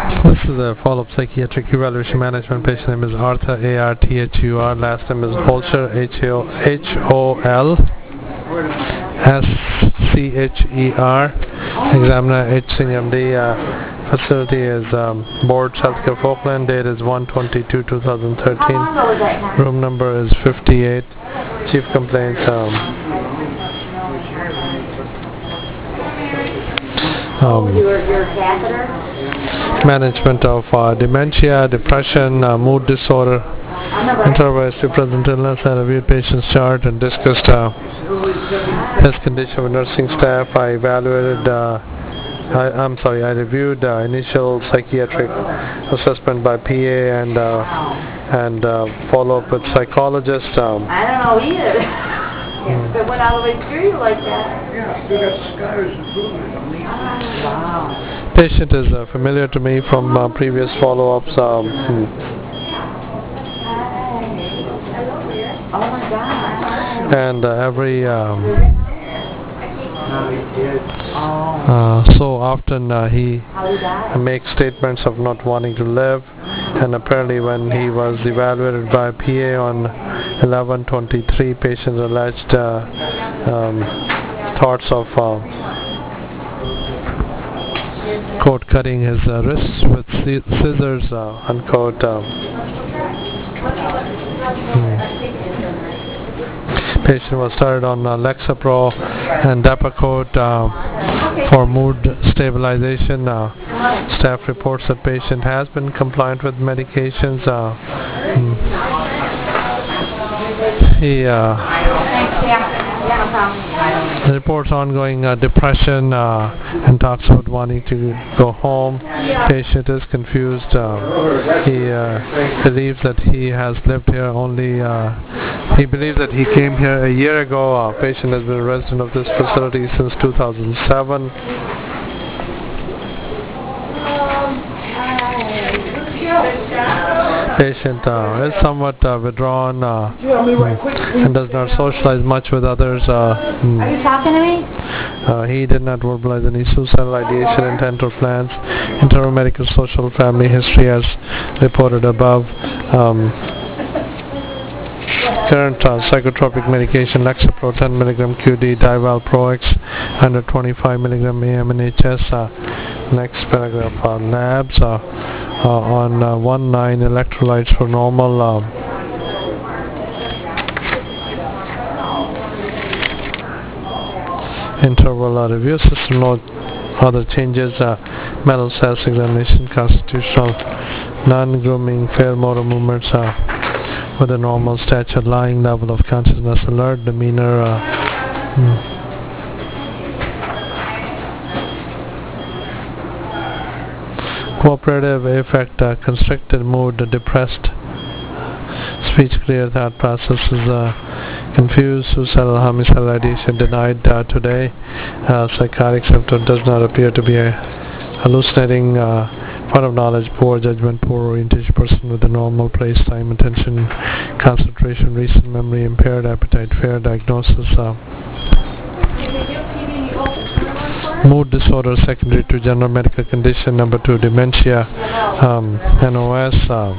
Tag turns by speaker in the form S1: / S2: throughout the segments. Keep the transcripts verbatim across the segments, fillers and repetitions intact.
S1: This is a follow-up psychiatric evaluation management. Patient name is Arthur, A R T H U R. Last name is Holcher, H O L S C H E R. Examiner H Singh M D. Uh, facility is um, Boards Healthcare Falkland. Date is one twenty-two two thousand thirteen. Room number is fifty-eight. Chief complaints. Um, um, management of uh, dementia, depression, uh, mood disorder, interventional present illness. I reviewed patient's chart and discussed uh, his condition with nursing staff. I evaluated, uh, I, I'm sorry, I reviewed uh, initial psychiatric assessment by P A and uh, and uh, follow up with psychologist. Um,
S2: I don't know either. If it went all the way through you like that.
S3: Yeah, we got scars and bruises.
S2: Wow.
S1: Patient is uh, familiar to me from uh, previous follow-ups. Um, hmm.
S2: Oh my God.
S1: And uh, every um,
S2: Oh.
S1: uh, so often uh, he
S2: How he died?
S1: makes statements of not wanting to live, and apparently when he was evaluated by P A on eleven twenty-three, patients alleged uh, um, thoughts of uh, quote cutting his uh, wrists with sci scissors, uh, unquote. Um, hmm. Patient was started on uh, Lexapro and Depakote uh, for mood stabilization. Uh, staff reports that patient has been compliant with medications. Uh, hmm. He uh, reports ongoing uh, depression uh, and talks about wanting to go home. Patient is confused. Uh, he uh, believes that he has lived here only. Uh, he believes that he came here a year ago. Uh, patient has been a resident of this facility since two thousand seven. Patient uh, is somewhat uh, withdrawn uh, and does not socialize much with others. Uh, mm.
S2: Are you talking to me?
S1: Uh, he did not verbalize any suicidal ideation, intent, or plans. Internal medical, social, family history as reported above. Um, current uh, psychotropic medication: Lexapro ten milligram Q D, Dival Pro X one hundred twenty-five milligram A M N H S. Uh, next paragraph: uh, labs uh, uh, on uh, one nine electrolytes for normal. Uh, interval uh, review system note other changes. Uh, mental status examination, constitutional, non-grooming, fair motor movements uh, with a normal stature, lying, level of consciousness, alert, demeanor. Uh, hmm. Cooperative affect, uh, constricted mood, depressed, speech clear, thought processes uh, confused, suicidal, homicidal ideation denied uh, today. Uh, psychotic symptom does not appear to be a hallucinating, uh, point of knowledge, poor judgment, poor orientation, person with a normal place, time, attention, concentration, recent memory, impaired appetite, fair diagnosis. Uh, mood disorder secondary to general medical condition. Number two, dementia, um, N O S. Uh,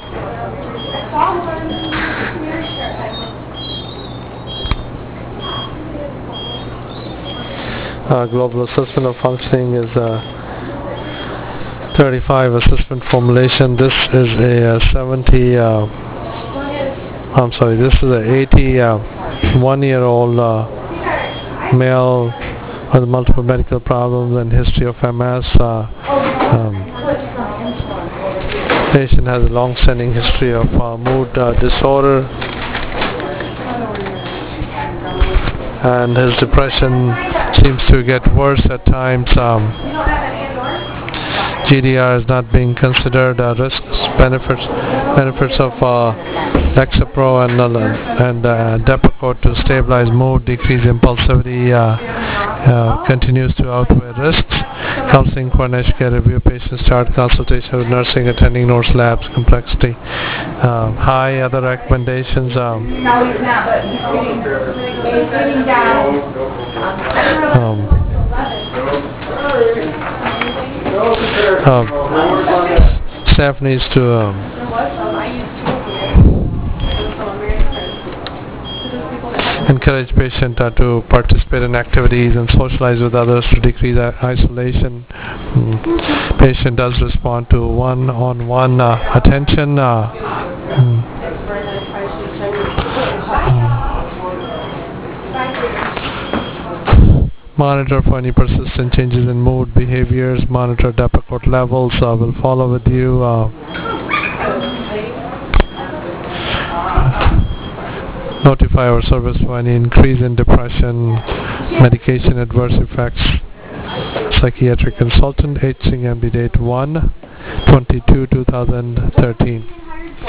S1: uh, global assessment of functioning is uh, thirty-five. Assessment formulation. This is a uh, seventy. Uh, I'm sorry. This is a eighty-one-year-old uh, male with multiple medical problems and history of M S. Uh, um, patient has a long-standing history of uh, mood uh, disorder, and his depression seems to get worse at times. Um, G D R is not being considered. Uh, risks, benefits, benefits of uh, Lexapro and uh, and uh, Depakote to stabilize mood, decrease impulsivity, uh, uh, continues to outweigh risks. Counseling, coordination, care, review, patients chart, consultation with nursing, attending notes, labs, complexity. Uh, high other recommendations. Um,
S2: No, he's not, but he's sitting, he's sitting down.
S1: um, Um, staff needs to um,
S2: There was some, I used two of them. There was some Americans. So those people that have
S1: encourage patient uh, to participate in activities and socialize with others to decrease i- isolation. Mm. Patient does respond to one-on-one uh, attention. Uh, mm. Monitor for any persistent changes in mood behaviors. Monitor Depakote levels. Uh, will follow with you. Uh, notify our service for any increase in depression, medication adverse effects. Psychiatric consultant, H. Singh M D, date one twenty-two two thousand thirteen.